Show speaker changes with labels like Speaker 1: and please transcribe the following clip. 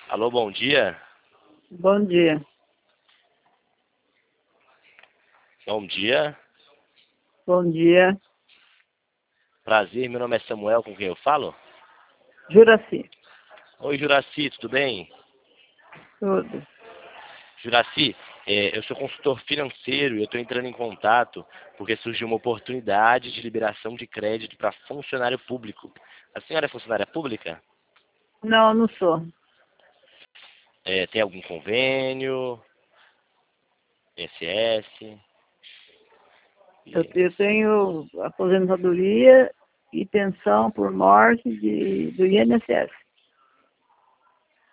Speaker 1: Alô, bom dia.
Speaker 2: Bom dia.
Speaker 1: Bom dia.
Speaker 2: Bom dia.
Speaker 1: Prazer, meu nome é Samuel, com quem eu falo?
Speaker 2: Juraci.
Speaker 1: Oi, Juraci, tudo bem?
Speaker 2: Tudo.
Speaker 1: Juraci, eu sou consultor financeiro e eu estou entrando em contato porque surgiu uma oportunidade de liberação de crédito para funcionário público. A senhora é funcionária pública?
Speaker 2: Não, não sou.
Speaker 1: Tem algum convênio? INSS?
Speaker 2: Eu tenho aposentadoria e pensão por morte do INSS.